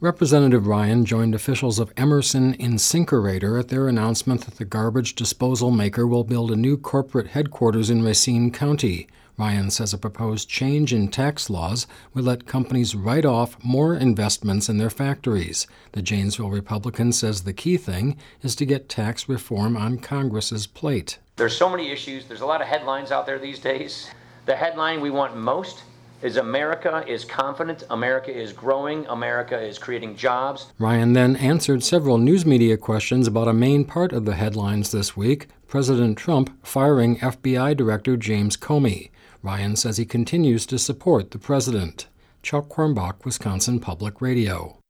Representative Ryan joined officials of Emerson Incinerator at their announcement that the garbage disposal maker will build a new corporate headquarters in Racine County. Ryan says a proposed change in tax laws would let companies write off more investments in their factories. The Janesville Republican says the key thing is to get tax reform on Congress's plate. There's so many issues. There's a lot of headlines out there these days. The headline we want most is America is confident, America is growing, America is creating jobs. Ryan then answered several news media questions about a main part of the headlines this week, President Trump firing FBI Director James Comey. Ryan says he continues to support the president. Chuck Quirmbach, Wisconsin Public Radio.